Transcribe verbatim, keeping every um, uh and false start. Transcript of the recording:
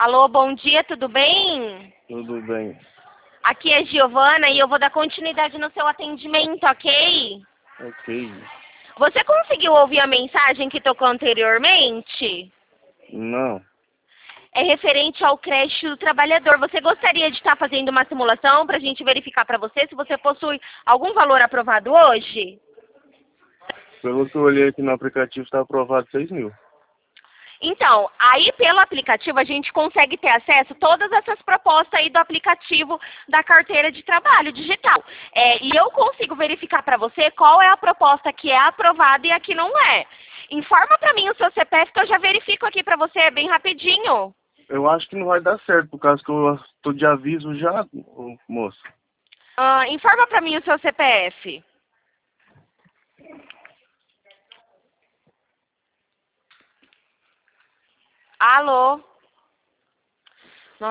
Alô, bom dia, tudo bem? Tudo bem. Aqui é Giovana e eu vou dar continuidade no seu atendimento, ok? Ok. Você conseguiu ouvir a mensagem que tocou anteriormente? Não. É referente ao crédito do trabalhador. Você gostaria de estar fazendo uma simulação para a gente verificar para você se você possui algum valor aprovado hoje? Pelo que eu olhei aqui no aplicativo, está aprovado seis mil. Então, aí pelo aplicativo a gente consegue ter acesso a todas essas propostas aí do aplicativo da carteira de trabalho digital. É, e eu consigo verificar para você qual é a proposta que é aprovada e a que não é. Informa para mim o seu C P F que eu já verifico aqui para você, é bem rapidinho. Eu acho que não vai dar certo, por causa que eu estou de aviso já, ô, moço. Ah, informa para mim o seu C P F. Alô?